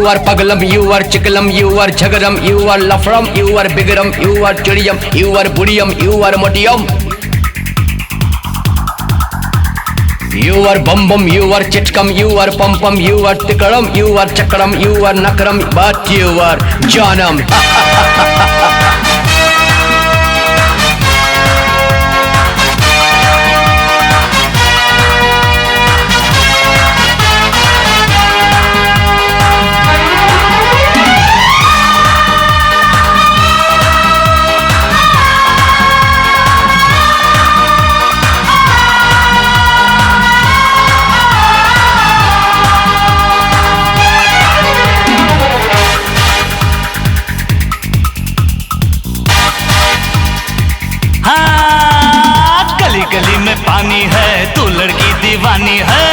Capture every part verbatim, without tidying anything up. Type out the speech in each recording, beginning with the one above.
You are pagalam, you are chikalam, you are jhagaram, you are lafram, you are bigaram, you are chidiyam, you are budiyam, you are motiyam. You are bum bum, you are chitkam, you are pum pum, you are tikaram, you are chakram, you are nakram, but you are janam. गली में पानी है, तू लड़की दीवानी है।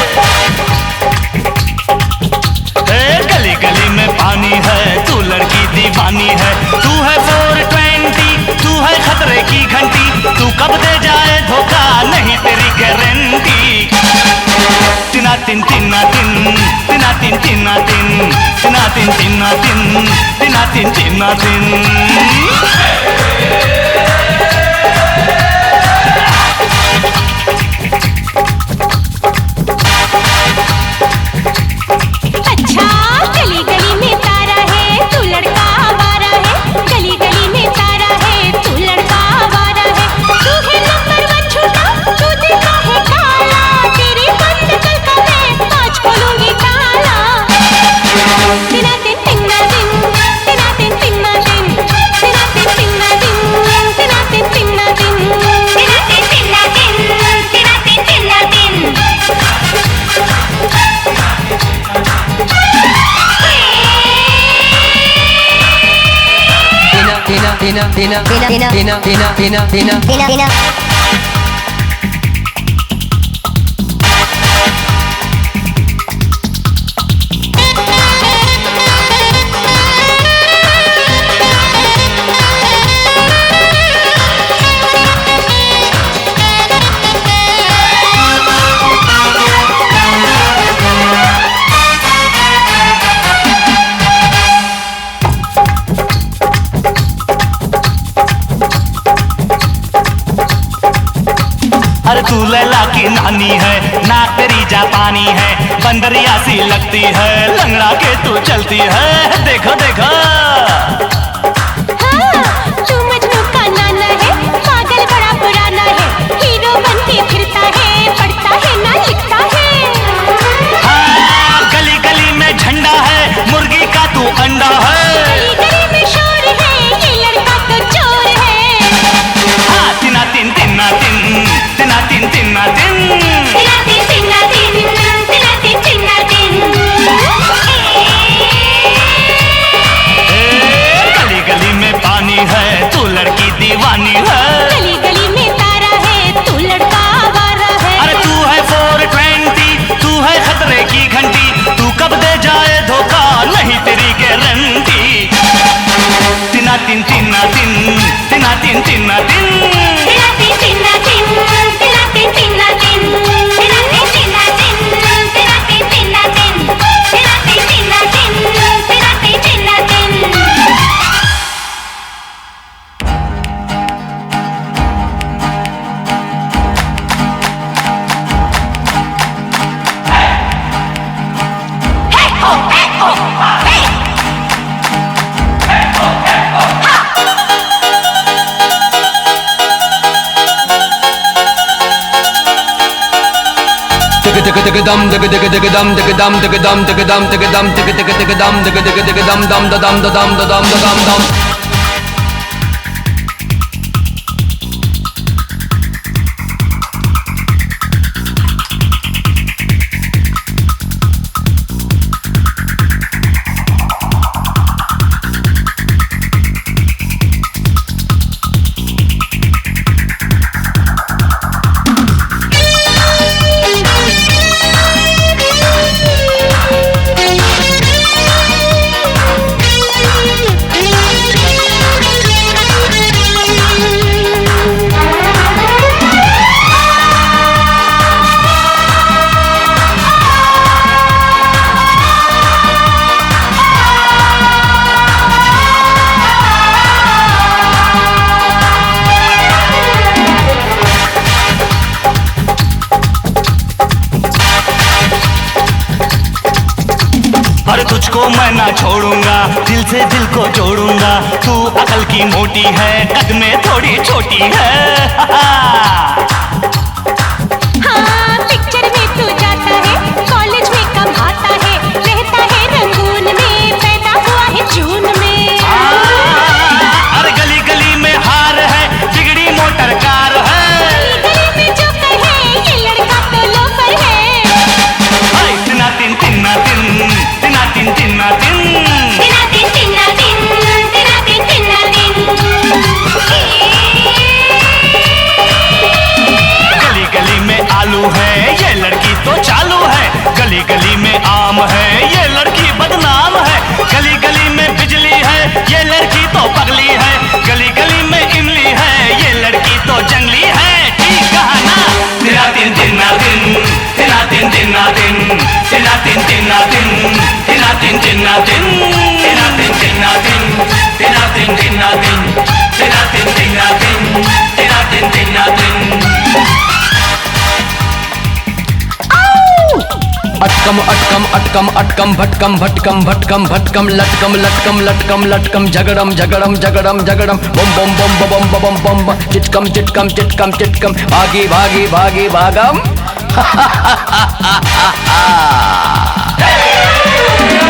गली गली में पानी है, तू लड़की दीवानी है। तू है फोर ट्वेंटी, तू है खतरे की घंटी। तू कब दे जाए धोखा, नहीं तेरी गारंटी। तिना तिन तिना तिन तिना तिन तिना तिन तिना तिन तिना तिन तिना तिन तिना तिन। Tina, tina, tina, tina, tina, tina, tina, tina, tina, tina. अरे तू लैला की नानी है, ना तेरी जापानी है। बंदरिया सी लगती है, लंगड़ा के तू चलती है। देखो देखो हाँ, तू मजनू का नाना है, पागल बड़ा पुराना है। हीरो बन के फिरता है, पढ़ता है ना लिखता है। हाँ, गली गली में झंडा है, मुर्गी का तू अंडा है। गली गली में शोर है, ये लड़का तो चोर है। हाँ, तिना तिन तिना तिन तिना तिन तिना तिन तिना तिन तिना तिन तिना तिन तिना तिन। गली गली में पानी है, तू लड़की दीवानी है। गली गली में तारा है, तू लड़का आवारा है। अरे तू है फोर ट्वेंटी, तू है खतरे की घंटी। तू कब दे जाए धोखा, नहीं तेरी गारंटी। तिना तिन तिना तिन तिना तिन तिना तिन तिना तिन तिना तिन तिना तिन तिना तिन तिना तिन तिना तिन तिना तिन तिना तिन तिना तिन तिना तिन तिना तिन तिना तिन। Dig dig dig dum dig dig dig dum dig dum dig dum dig dum dig dum dig dig dig dum dig dig dig dum dum da dum da dum da dum da dum dum. को मैं ना छोड़ूंगा, दिल से दिल को जोड़ूंगा। तू अकल की मोटी है, कद में थोड़ी छोटी है। हाँ, पिक्चर में तू जाता है, कॉलेज में कम आता है, रहता है रंगून में, पैदा हुआ है जून में। अरे गली गली में हार है, बिगड़ी मोटर कार है। गली गली में जो कहे ये लड़का तो लोफर है। हाय तिना तिन तिना तिन तिना तिन तिना तिन तिना तिन तिना तिन तिना तिन तिना तिन। गली गली में आलू है, ये लड़की तो चालू है। गली गली में आम है, ये लड़की बदनाम है। गली गली में बिजली है, ये लड़की तो पगली है। गली गली में इमली है, ये लड़की तो जंगली है। ठीक कहा ना? तिना तिन तिना तिन तिना तिन तिना तिन तिना तिन तिना तिन तिना तिन तिना तिन तिना तिन तिना तिन तिना तिन तिना तिन तिना तिन तिना तिन तिना तिन तिना तिन। अटकम अटकम अटकम अटकम भटकम भटकम भटकम भटकम लटकम लटकम लटकम लटकम झगड़म झगड़म झगड़म झगड़म बम बम बम बम बम बम बम चिटकम चिटकम चिटकम चिटकम भागी भागी भागी भागम।